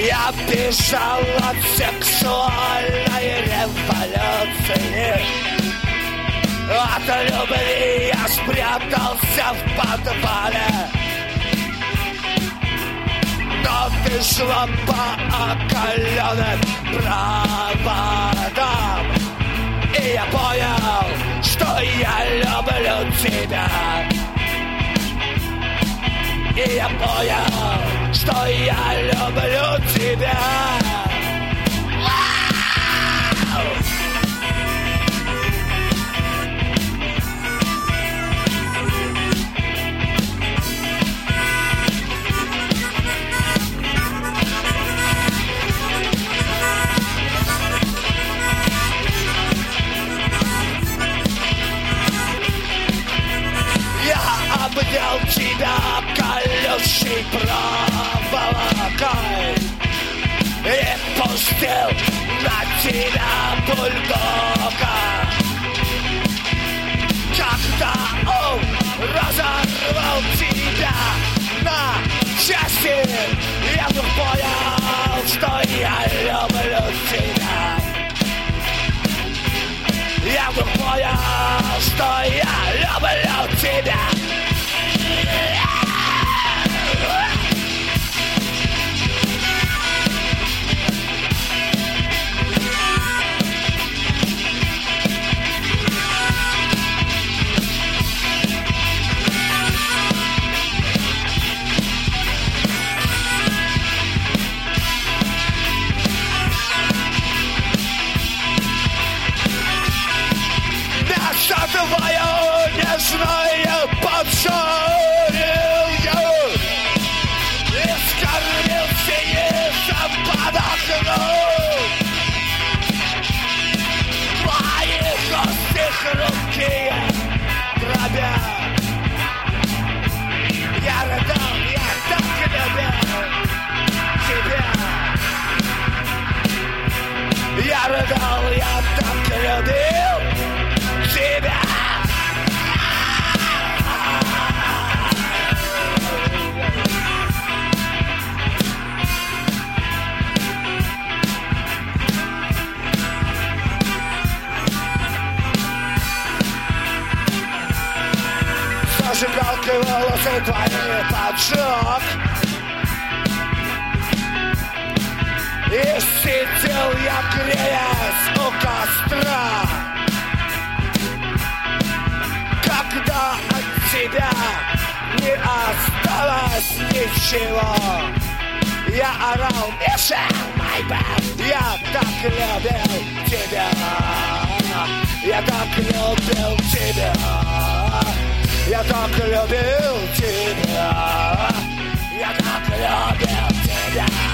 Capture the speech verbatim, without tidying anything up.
Я бежал от сексуальной революции, от любви я спрятался в подвале. Но вышло по окаленным проводам, и я понял, что я люблю тебя. И я понял, что я люблю тебя. Обнял тебя колючей проволокой и пустил на тебя бульдога. Когда он разорвал тебя на части, я вдруг понял, что я люблю тебя. Я вдруг понял, что я люблю тебя. Твою нежную поджарил я и скормил синецам под окном. Твои кости хрупкие дробя. Я рыдал, я так любил тебя. Я рыдал, я так любил тебя. Зажигалкой волосы твои поджег и сидел я, греясь у костра. Когда от тебя не осталось ничего, я орал: Миша, мой бэнд, я так любил тебя. Я так любил тебя. Я так любил тебя. Я так любил тебя.